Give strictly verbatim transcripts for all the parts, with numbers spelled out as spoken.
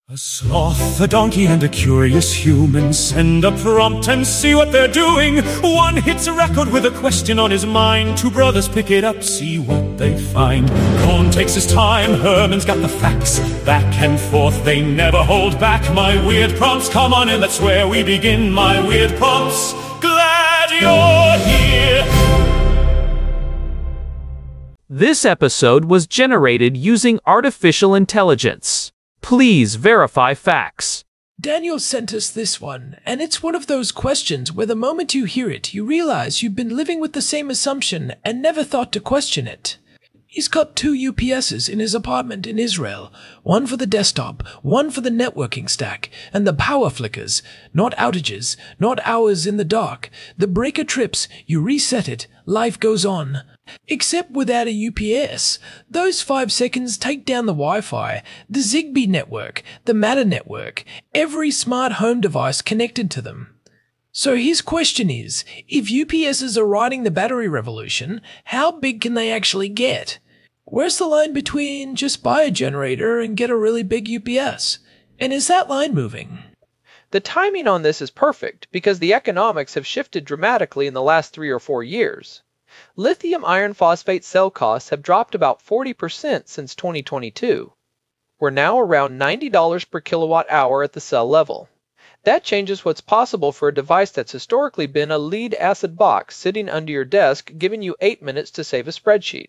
A sloth, a donkey, and a curious human send a prompt and see what they're doing. One hits a record with a question on his mind. Two brothers pick it up, see what they find. Cohn takes his time, Herman's got the facts. Back and forth, they never hold back. My weird prompts, come on in, that's where we begin. My weird prompts, glad you're here. This episode was generated using artificial intelligence. Please verify facts. Daniel sent us this one, and it's one of those questions where the moment you hear it, you realize you've been living with the same assumption and never thought to question it. He's got two U P S's in his apartment in Israel, one for the desktop, one for the networking stack, and the power flickers, not outages, not hours in the dark. The breaker trips, you reset it, life goes on. Except without a U P S. Those five seconds take down the Wi-Fi, the Zigbee network, the Matter network, every smart home device connected to them. So his question is, if U P Ss are riding the battery revolution, how big can they actually get? Where's the line between just buy a generator and get a really big U P S? And is that line moving? The timing on this is perfect because the economics have shifted dramatically in the last three or four years. Lithium iron phosphate cell costs have dropped about forty percent since twenty twenty-two. We're now around ninety dollars per kilowatt hour at the cell level. That changes what's possible for a device that's historically been a lead acid box sitting under your desk giving you eight minutes to save a spreadsheet.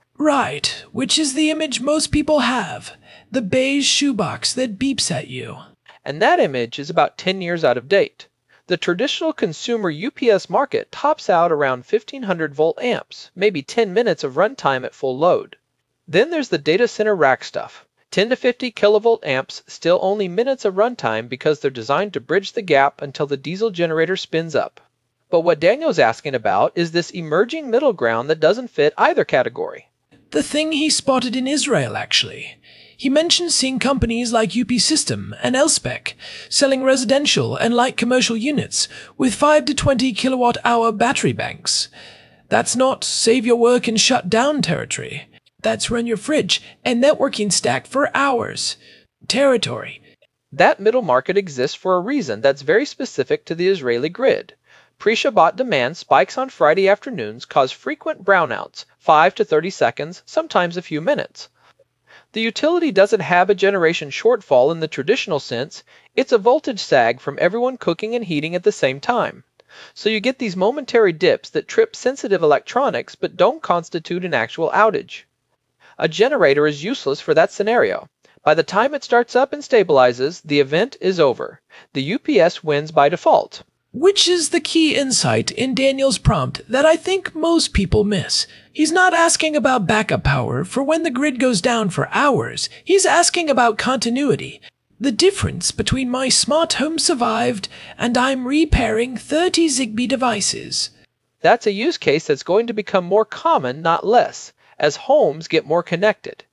Right, which is the image most people have. The beige shoebox that beeps at you. And that image is about ten years out of date. The traditional consumer U P S market tops out around fifteen hundred volt amps, maybe ten minutes of runtime at full load. Then there's the data center rack stuff. ten to fifty kilovolt amps, still only minutes of runtime because they're designed to bridge the gap until the diesel generator spins up. But what Daniel's asking about is this emerging middle ground that doesn't fit either category. The thing he spotted in Israel, actually. He mentioned seeing companies like U P System and Elspec selling residential and light commercial units with five to twenty kilowatt hour battery banks. That's not save your work and shut down territory. That's run your fridge and networking stack for hours territory. That middle market exists for a reason that's very specific to the Israeli grid. Pre-Shabbat demand spikes on Friday afternoons cause frequent brownouts, five to thirty seconds, sometimes a few minutes. The utility doesn't have a generation shortfall in the traditional sense, it's a voltage sag from everyone cooking and heating at the same time. So you get these momentary dips that trip sensitive electronics but don't constitute an actual outage. A generator is useless for that scenario. By the time it starts up and stabilizes, the event is over. The U P S wins by default. Which is the key insight in Daniel's prompt that I think most people miss. He's not asking about backup power for when the grid goes down for hours. He's asking about continuity. The difference between my smart home survived and I'm repairing thirty Zigbee devices. That's a use case that's going to become more common, not less, as homes get more connected.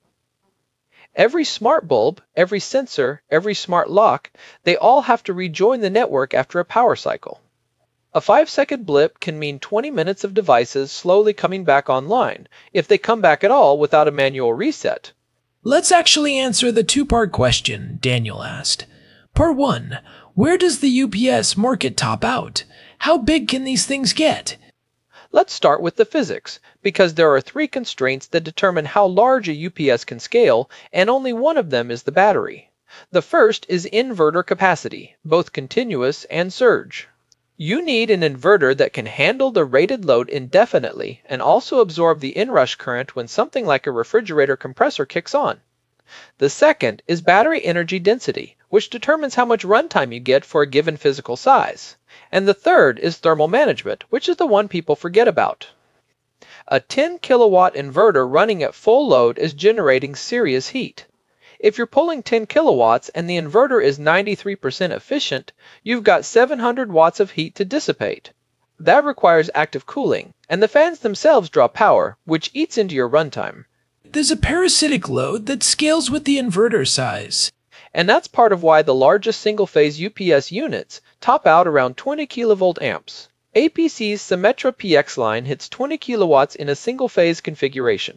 Every smart bulb, every sensor, every smart lock, they all have to rejoin the network after a power cycle. A five second blip can mean twenty minutes of devices slowly coming back online, if they come back at all without a manual reset. Let's actually answer the two-part question Daniel asked. Part one, where does the U P S market top out? How big can these things get? Let's start with the physics, because there are three constraints that determine how large a U P S can scale, and only one of them is the battery. The first is inverter capacity, both continuous and surge. You need an inverter that can handle the rated load indefinitely and also absorb the inrush current when something like a refrigerator compressor kicks on. The second is battery energy density, which determines how much runtime you get for a given physical size. And the third is thermal management, which is the one people forget about. A ten kilowatt inverter running at full load is generating serious heat. If you're pulling ten kilowatts and the inverter is ninety-three percent efficient, you've got seven hundred watts of heat to dissipate. That requires active cooling, and the fans themselves draw power, which eats into your runtime. There's a parasitic load that scales with the inverter size. And that's part of why the largest single-phase U P S units top out around twenty kilovolt amps. A P C's Symetra P X line hits twenty kilowatts in a single-phase configuration.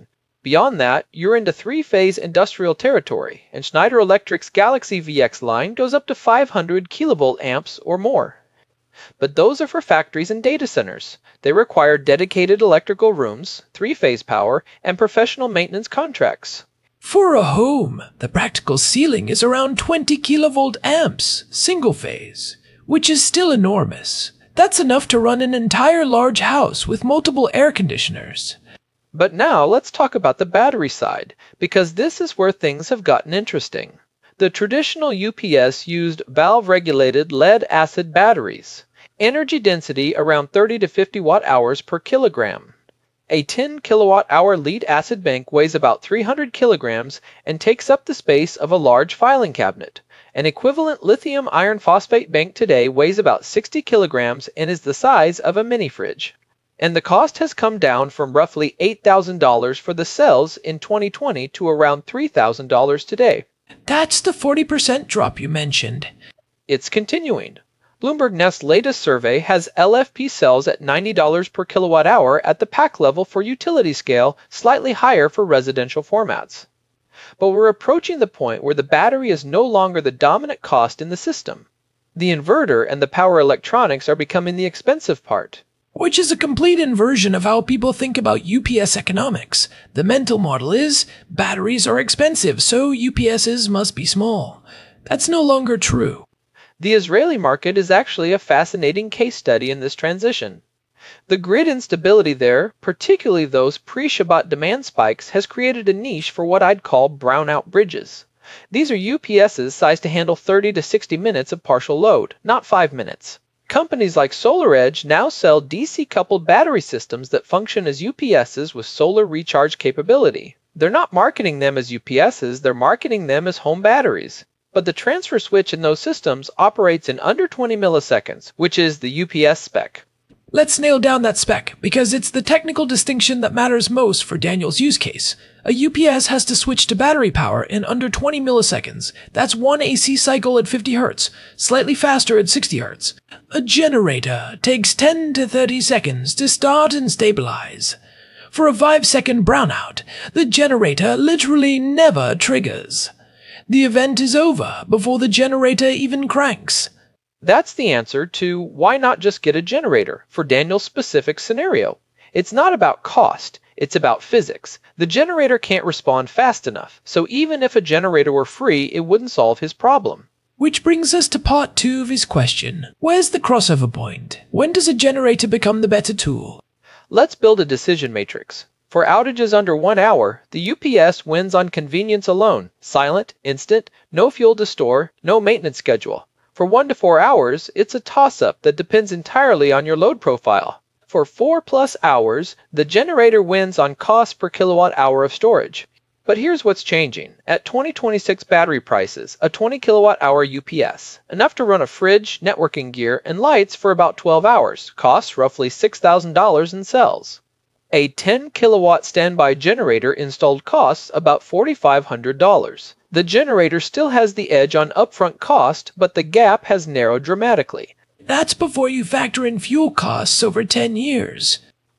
Beyond that, you're into three-phase industrial territory, and Schneider Electric's Galaxy V X line goes up to five hundred kilovolt amps or more. But those are for factories and data centers. They require dedicated electrical rooms, three-phase power, and professional maintenance contracts. For a home, the practical ceiling is around twenty kilovolt amps, single phase, which is still enormous. That's enough to run an entire large house with multiple air conditioners. But now let's talk about the battery side, because this is where things have gotten interesting. The traditional U P S used valve-regulated lead-acid batteries, energy density around thirty to fifty watt hours per kilogram. A ten kilowatt hour lead-acid bank weighs about three hundred kilograms and takes up the space of a large filing cabinet. An equivalent lithium iron phosphate bank today weighs about sixty kilograms and is the size of a mini fridge. And the cost has come down from roughly eight thousand dollars for the cells in twenty twenty to around three thousand dollars today. That's the forty percent drop you mentioned. It's continuing. Bloomberg Nest's latest survey has L F P cells at ninety dollars per kilowatt hour at the pack level for utility scale, slightly higher for residential formats. But we're approaching the point where the battery is no longer the dominant cost in the system. The inverter and the power electronics are becoming the expensive part. Which is a complete inversion of how people think about U P S economics. The mental model is, batteries are expensive, so U P Ss must be small. That's no longer true. The Israeli market is actually a fascinating case study in this transition. The grid instability there, particularly those pre-Shabbat demand spikes, has created a niche for what I'd call brownout bridges. These are U P Ss sized to handle thirty to sixty minutes of partial load, not five minutes. Companies like SolarEdge now sell D C-coupled battery systems that function as U P Ss with solar recharge capability. They're not marketing them as U P Ss, they're marketing them as home batteries. But the transfer switch in those systems operates in under twenty milliseconds, which is the U P S spec. Let's nail down that spec, because it's the technical distinction that matters most for Daniel's use case. A U P S has to switch to battery power in under twenty milliseconds. That's one A C cycle at fifty hertz, slightly faster at sixty hertz. A generator takes ten to thirty seconds to start and stabilize. For a five second brownout, the generator literally never triggers. The event is over before the generator even cranks. That's the answer to why not just get a generator for Daniel's specific scenario. It's not about cost, it's about physics. The generator can't respond fast enough, so even if a generator were free, it wouldn't solve his problem. Which brings us to part two of his question. Where's the crossover point? When does a generator become the better tool? Let's build a decision matrix. For outages under one hour, the U P S wins on convenience alone. Silent, instant, no fuel to store, no maintenance schedule. For one to four hours, it's a toss-up that depends entirely on your load profile. For four plus hours, the generator wins on cost per kilowatt hour of storage. But here's what's changing. At twenty twenty-six battery prices, a twenty kilowatt hour U P S, enough to run a fridge, networking gear, and lights for about twelve hours, costs roughly six thousand dollars in cells. A ten kilowatt standby generator installed costs about four thousand five hundred dollars. The generator still has the edge on upfront cost, but the gap has narrowed dramatically. That's before you factor in fuel costs over ten years.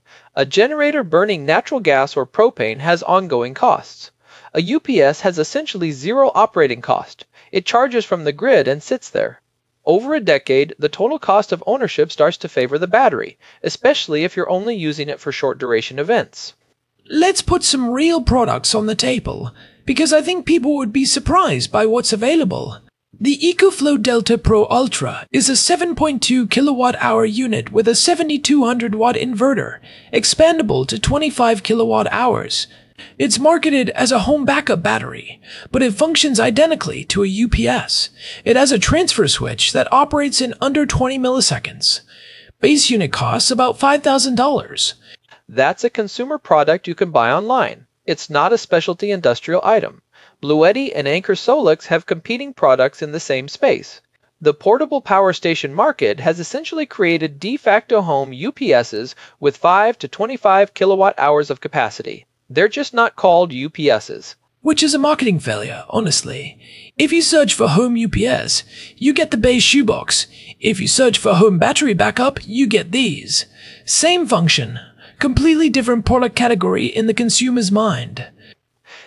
A generator burning natural gas or propane has ongoing costs. A U P S has essentially zero operating cost. It charges from the grid and sits there. Over a decade, the total cost of ownership starts to favor the battery, especially if you're only using it for short duration events. Let's put some real products on the table, because I think people would be surprised by what's available. The EcoFlow Delta Pro Ultra is a seven point two kilowatt hour unit with a seventy-two hundred watt inverter, expandable to twenty-five kilowatt hours. It's marketed as a home backup battery, but it functions identically to a U P S. It has a transfer switch that operates in under twenty milliseconds. Base unit costs about five thousand dollars. That's a consumer product you can buy online. It's not a specialty industrial item. Bluetti and Anker Solix have competing products in the same space. The portable power station market has essentially created de facto home U P Ss with five to twenty-five kilowatt hours of capacity. They're just not called U P Ss. Which is a marketing failure, honestly. If you search for home U P S, you get the base shoebox. If you search for home battery backup, you get these. Same function, completely different product category in the consumer's mind.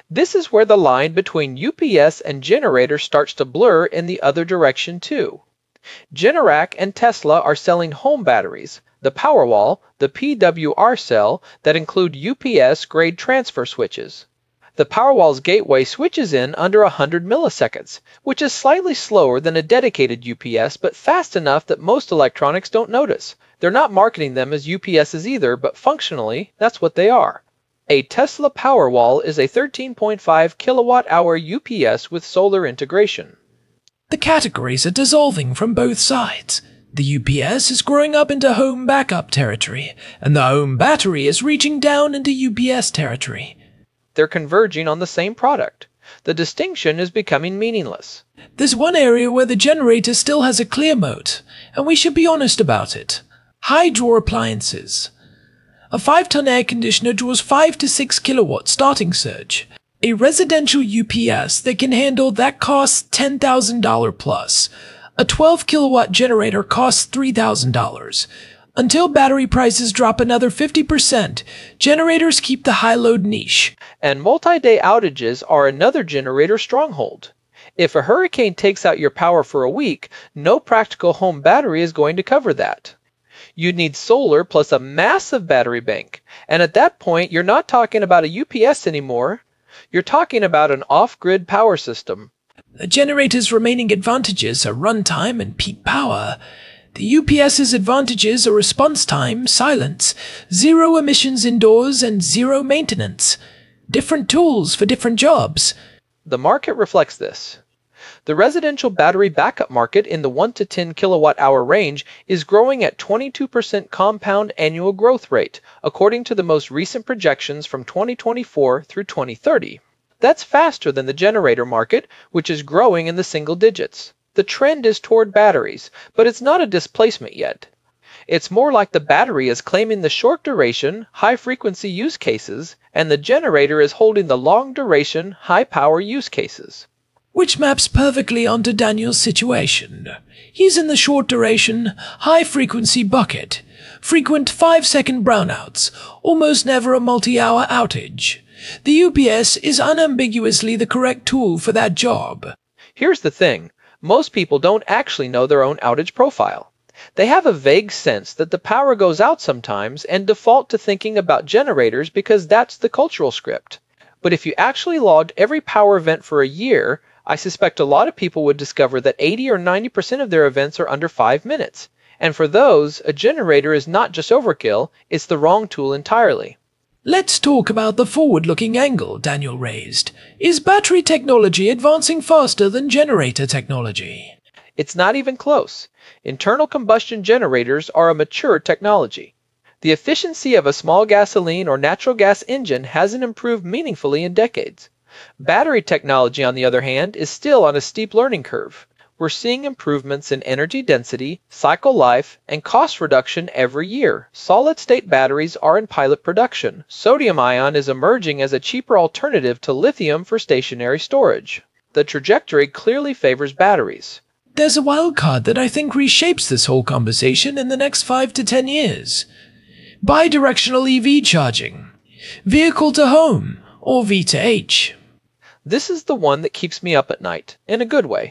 This is where the line between U P S and generator starts to blur in the other direction too. Generac and Tesla are selling home batteries, the Powerwall, the P W R cell, that include U P S-grade transfer switches. The Powerwall's gateway switches in under one hundred milliseconds, which is slightly slower than a dedicated U P S but fast enough that most electronics don't notice. They're not marketing them as U P Ss either, but functionally, that's what they are. A Tesla Powerwall is a thirteen point five kilowatt hour U P S with solar integration. The categories are dissolving from both sides. The U P S is growing up into home backup territory, and the home battery is reaching down into U P S territory. They're converging on the same product. The distinction is becoming meaningless. There's one area where the generator still has a clear moat, and we should be honest about it. High-draw appliances. A five-ton air conditioner draws five to six kilowatt starting surge. A residential U P S that can handle that costs ten thousand dollars plus. A twelve kilowatt generator costs three thousand dollars. Until battery prices drop another fifty percent, generators keep the high-load niche. And multi-day outages are another generator stronghold. If a hurricane takes out your power for a week, no practical home battery is going to cover that. You'd need solar plus a massive battery bank, and at that point you're not talking about a U P S anymore. You're talking about an off-grid power system. The generator's remaining advantages are runtime and peak power. The U P S's advantages are response time, silence, zero emissions indoors, and zero maintenance. Different tools for different jobs. The market reflects this. The residential battery backup market in the one to ten kilowatt hour range is growing at twenty-two percent compound annual growth rate, according to the most recent projections from twenty twenty-four through twenty thirty. That's faster than the generator market, which is growing in the single digits. The trend is toward batteries, but it's not a displacement yet. It's more like the battery is claiming the short duration, high frequency use cases, and the generator is holding the long duration, high power use cases. Which maps perfectly onto Daniel's situation. He's in the short duration, high frequency bucket. Frequent five second brownouts, almost never a multi-hour outage. The U P S is unambiguously the correct tool for that job. Here's the thing. Most people don't actually know their own outage profile. They have a vague sense that the power goes out sometimes and default to thinking about generators because that's the cultural script. But if you actually logged every power event for a year, I suspect a lot of people would discover that eighty or ninety percent of their events are under five minutes. And for those, a generator is not just overkill, it's the wrong tool entirely. Let's talk about the forward-looking angle Daniel raised. Is battery technology advancing faster than generator technology? It's not even close. Internal combustion generators are a mature technology. The efficiency of a small gasoline or natural gas engine hasn't improved meaningfully in decades. Battery technology, on the other hand, is still on a steep learning curve. We're seeing improvements in energy density, cycle life, and cost reduction every year. Solid-state batteries are in pilot production. Sodium-ion is emerging as a cheaper alternative to lithium for stationary storage. The trajectory clearly favors batteries. There's a wild card that I think reshapes this whole conversation in the next five to ten years. Bidirectional E V charging. Vehicle to home, or V to H. This is the one that keeps me up at night, in a good way.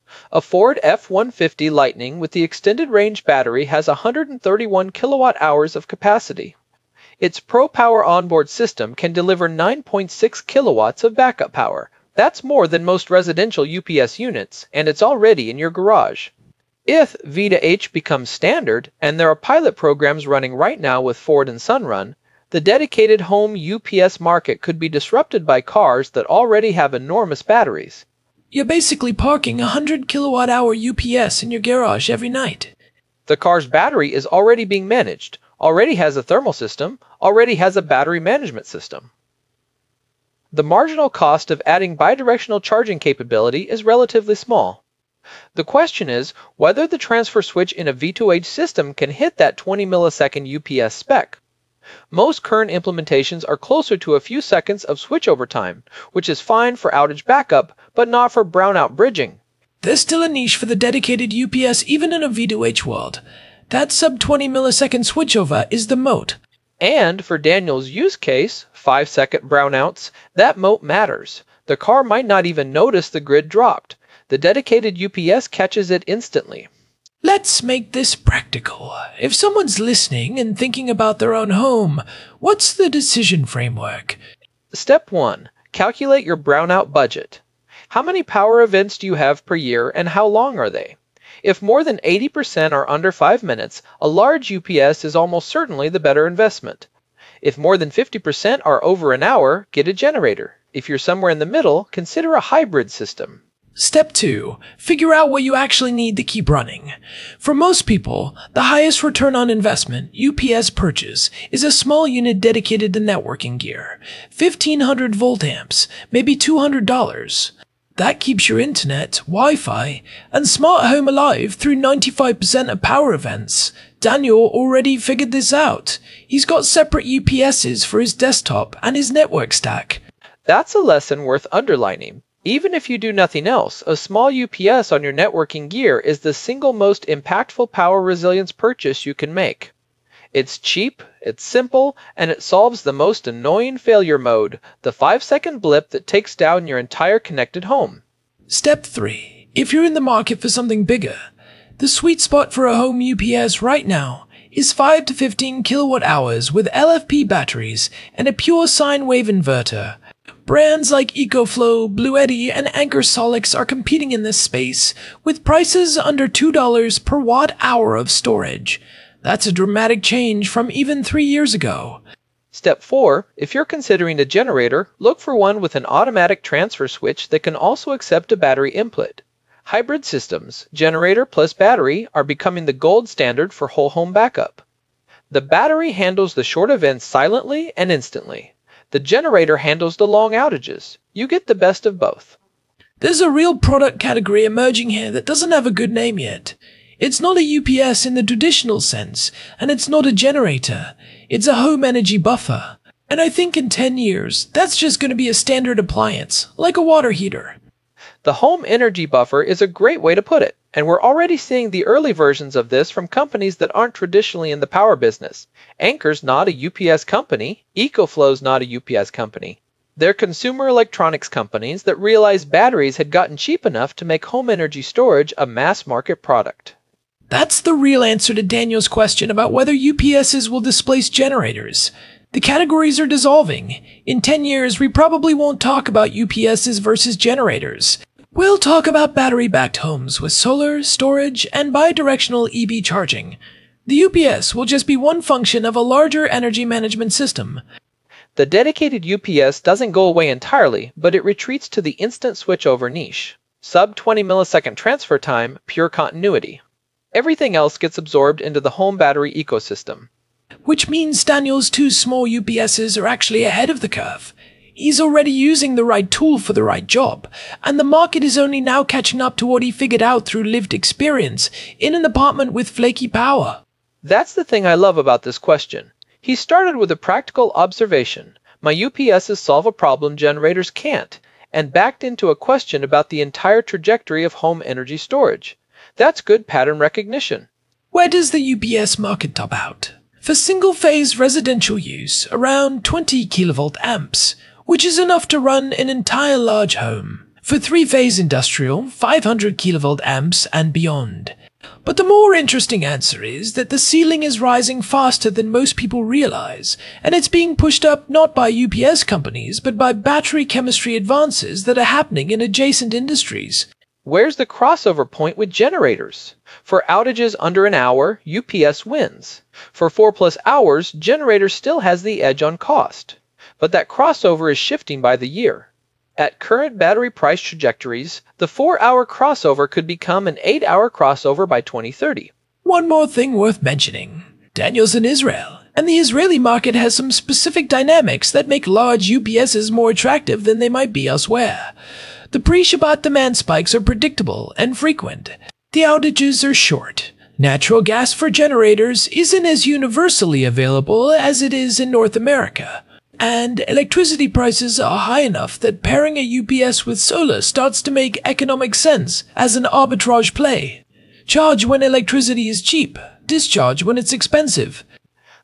A Ford F one fifty Lightning with the extended range battery has one hundred thirty-one kilowatt hours of capacity. Its ProPower onboard system can deliver nine point six kilowatts of backup power. That's more than most residential U P S units, and it's already in your garage. If V to H becomes standard, and there are pilot programs running right now with Ford and Sunrun, the dedicated home U P S market could be disrupted by cars that already have enormous batteries. You're basically parking a one hundred kilowatt hour U P S in your garage every night. The car's battery is already being managed, already has a thermal system, already has a battery management system. The marginal cost of adding bidirectional charging capability is relatively small. The question is whether the transfer switch in a V to H system can hit that twenty millisecond U P S spec. Most current implementations are closer to a few seconds of switchover time, which is fine for outage backup, but not for brownout bridging. There's still a niche for the dedicated U P S even in a V to H world. That sub twenty millisecond switchover is the moat. And for Daniel's use case, five second brownouts, that moat matters. The car might not even notice the grid dropped. The dedicated U P S catches it instantly. Let's make this practical. If someone's listening and thinking about their own home, what's the decision framework? Step one. Calculate your brownout budget. How many power events do you have per year and how long are they? If more than eighty percent are under five minutes, a large U P S is almost certainly the better investment. If more than fifty percent are over an hour, get a generator. If you're somewhere in the middle, consider a hybrid system. Step two. Figure out what you actually need to keep running. For most people, the highest return on investment U P S purchase is a small unit dedicated to networking gear. fifteen hundred volt amps, maybe two hundred dollars. That keeps your internet, Wi-Fi, and smart home alive through ninety-five percent of power events. Daniel already figured this out. He's got separate U P Ss for his desktop and his network stack. That's a lesson worth underlining. Even if you do nothing else, a small U P S on your networking gear is the single most impactful power resilience purchase you can make. It's cheap, it's simple, and it solves the most annoying failure mode, the five second blip that takes down your entire connected home. Step three. If you're in the market for something bigger, the sweet spot for a home U P S right now is five to fifteen kilowatt hours with L F P batteries and a pure sine wave inverter. Brands like EcoFlow, Bluetti, and Anchor Solix are competing in this space with prices under two dollars per watt hour of storage. That's a dramatic change from even three years ago. Step four. If you're considering a generator, look for one with an automatic transfer switch that can also accept a battery input. Hybrid systems, generator plus battery, are becoming the gold standard for whole home backup. The battery handles the short events silently and instantly. The generator handles the long outages. You get the best of both. There's a real product category emerging here that doesn't have a good name yet. It's not a U P S in the traditional sense, and it's not a generator. It's a home energy buffer. And I think in ten years, that's just going to be a standard appliance, like a water heater. The home energy buffer is a great way to put it, and we're already seeing the early versions of this from companies that aren't traditionally in the power business. Anchor's not a U P S company. EcoFlow's not a U P S company. They're consumer electronics companies that realized batteries had gotten cheap enough to make home energy storage a mass market product. That's the real answer to Daniel's question about whether U P Ss will displace generators. The categories are dissolving. In ten years, we probably won't talk about U P Ss versus generators. We'll talk about battery-backed homes with solar, storage, and bidirectional E V charging. The U P S will just be one function of a larger energy management system. The dedicated U P S doesn't go away entirely, but it retreats to the instant switchover niche. Sub twenty millisecond transfer time, pure continuity. Everything else gets absorbed into the home battery ecosystem. Which means Daniel's two small U P Ss are actually ahead of the curve. He's already using the right tool for the right job, and the market is only now catching up to what he figured out through lived experience in an apartment with flaky power. That's the thing I love about this question. He started with a practical observation. My U P Ss solve a problem generators can't, and backed into a question about the entire trajectory of home energy storage. That's good pattern recognition. Where does the U P S market top out? For single-phase residential use, around twenty kilovolt amps, which is enough to run an entire large home. For three-phase industrial, five hundred kilovolt amps and beyond. But the more interesting answer is that the ceiling is rising faster than most people realize, and it's being pushed up not by U P S companies, but by battery chemistry advances that are happening in adjacent industries. Where's the crossover point with generators? For outages under an hour, U P S wins. For four plus hours, generator still has the edge on cost. But that crossover is shifting by the year. At current battery price trajectories, the four-hour crossover could become an eight-hour crossover by twenty thirty. One more thing worth mentioning. Daniel's in Israel, and the Israeli market has some specific dynamics that make large U P Ss more attractive than they might be elsewhere. The pre-Shabbat demand spikes are predictable and frequent. The outages are short. Natural gas for generators isn't as universally available as it is in North America. And electricity prices are high enough that pairing a U P S with solar starts to make economic sense as an arbitrage play. Charge when electricity is cheap, discharge when it's expensive.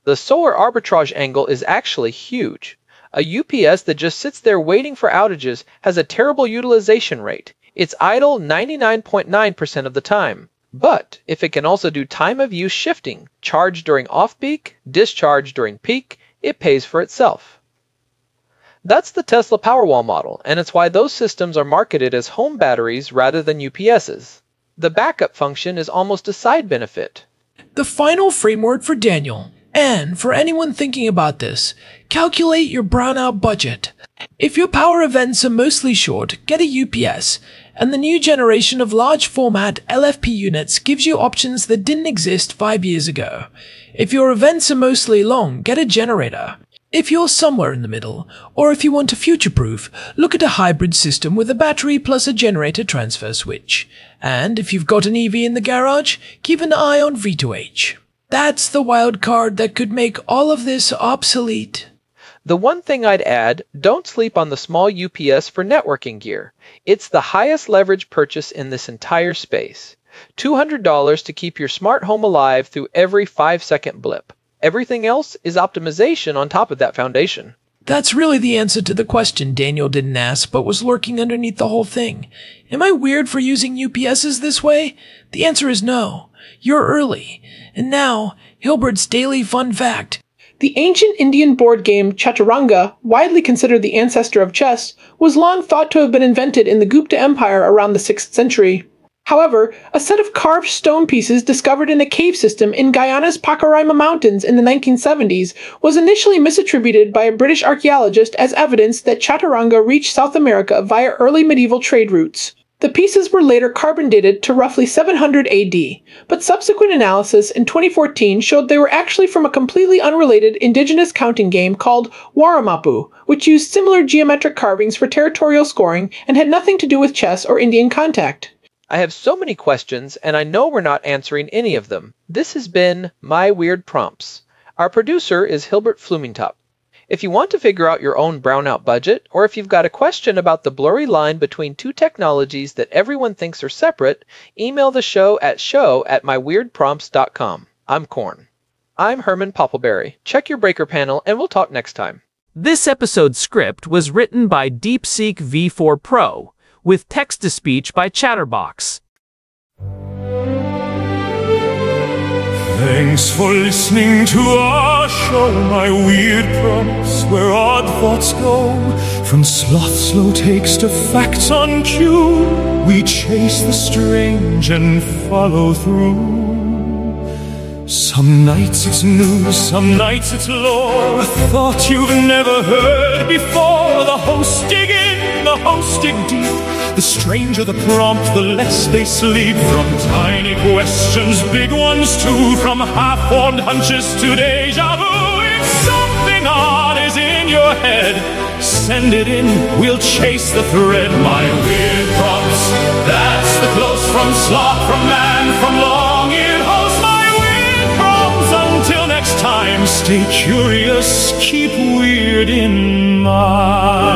The solar arbitrage angle is actually huge. A U P S that just sits there waiting for outages has a terrible utilization rate. It's idle ninety-nine point nine percent of the time. But if it can also do time of use shifting, charge during off-peak, discharge during peak, it pays for itself. That's the Tesla Powerwall model, and it's why those systems are marketed as home batteries rather than U P Ss. The backup function is almost a side benefit. The final framework for Daniel, and for anyone thinking about this, calculate your brownout budget. If your power events are mostly short, get a U P S, and the new generation of large format L F P units gives you options that didn't exist five years ago. If your events are mostly long, get a generator. If you're somewhere in the middle, or if you want to future-proof, look at a hybrid system with a battery plus a generator transfer switch. And if you've got an E V in the garage, keep an eye on V two H. That's the wild card that could make all of this obsolete. The one thing I'd add, don't sleep on the small U P S for networking gear. It's the highest leverage purchase in this entire space. two hundred dollars to keep your smart home alive through every five second blip. Everything else is optimization on top of that foundation. That's really the answer to the question Daniel didn't ask but was lurking underneath the whole thing. Am I weird for using U P Ss this way? The answer is no. You're early. And now, Hilbert's daily fun fact. The ancient Indian board game Chaturanga, widely considered the ancestor of chess, was long thought to have been invented in the Gupta Empire around the sixth century. However, a set of carved stone pieces discovered in a cave system in Guyana's Pacaraima Mountains in the nineteen seventies was initially misattributed by a British archaeologist as evidence that Chaturanga reached South America via early medieval trade routes. The pieces were later carbon dated to roughly seven hundred A D, but subsequent analysis in twenty fourteen showed they were actually from a completely unrelated indigenous counting game called Waramapu, which used similar geometric carvings for territorial scoring and had nothing to do with chess or Indian contact. I have so many questions, and I know we're not answering any of them. This has been My Weird Prompts. Our producer is Hilbert Flumingtop. If you want to figure out your own brownout budget, or if you've got a question about the blurry line between two technologies that everyone thinks are separate, email the show at show at my weird prompts dot com. I'm Corn. I'm Herman Poppleberry. Check your breaker panel, and we'll talk next time. This episode's script was written by DeepSeek V four Pro, with text-to-speech by Chatterbox. Thanks for listening to our show, My Weird Prompts, where odd thoughts go. From sloth slow takes to facts on cue, we chase the strange and follow through. Some nights it's news, some nights it's lore, a thought you've never heard before. The hosts dig in, the hosts dig deep. The stranger the prompt, the less they sleep. From tiny questions, big ones too. From half-formed hunches to deja vu. If something odd is in your head, send it in, we'll chase the thread. My Weird Prompts, that's the close from sloth, from man, from long-eared host. My Weird Prompts, until next time, stay curious, keep weird in mind.